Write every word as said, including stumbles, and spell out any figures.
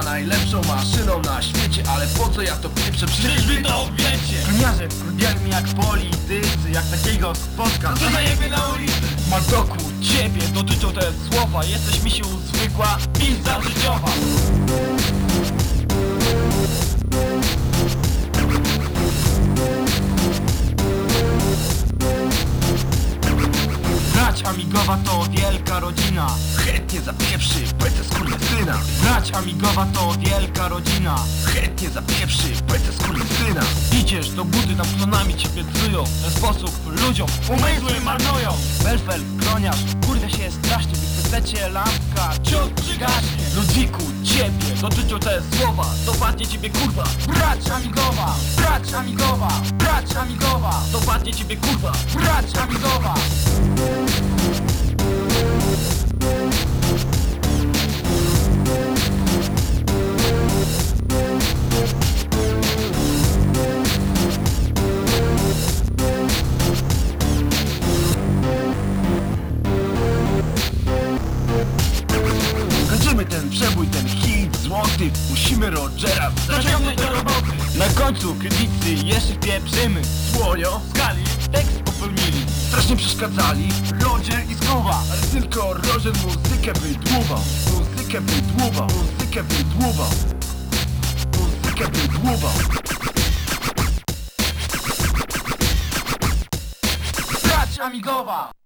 najlepszą maszyną na świecie. Ale po co ja to pieprzę? Przecież wy to wiecie. Koniarze wkurwiali mnie jak politycy, jak takiego spotkam. No to zajebie na ulicy. Mardoku, ciebie dotyczą te słowa. Jesteś misiu zwykła pizza życiowa. Brać amigowa to wielka rodzina. Chętnie zapieprzy pecę skurwysyna. Brać amigowa to wielka rodzina. Chętnie zapieprzy pecę skurwysyna. Idziesz do budy, tam klonami ciebie trują. W ten sposób ludziom umysły marnują. Belfel, kroniarz, kurwia się strasznie. Wychwycecie lampka, ciut przygaśnie. Ludziku, ciebie dotyczą te słowa. Dopadnie ciebie kurwa. Brać amigowa, brać amigowa, brać amigowa. Dopadnie ciebie kurwa. Brać amigowa. Kończymy ten przebój, ten hit złoty. Musimy Rogera Zaciągnąć do roboty. Na końcu krytycy jeszcze pieprzymy. Słonio, Skali, tekst popełnili. strasznie przeszkadzali. Roger i Skuba. Ale tylko Roger muzykę wydłuwał. Muzykę wydłuwał, muzykę wydłuwał. Muzykę wydłuwał. Brać amigowa.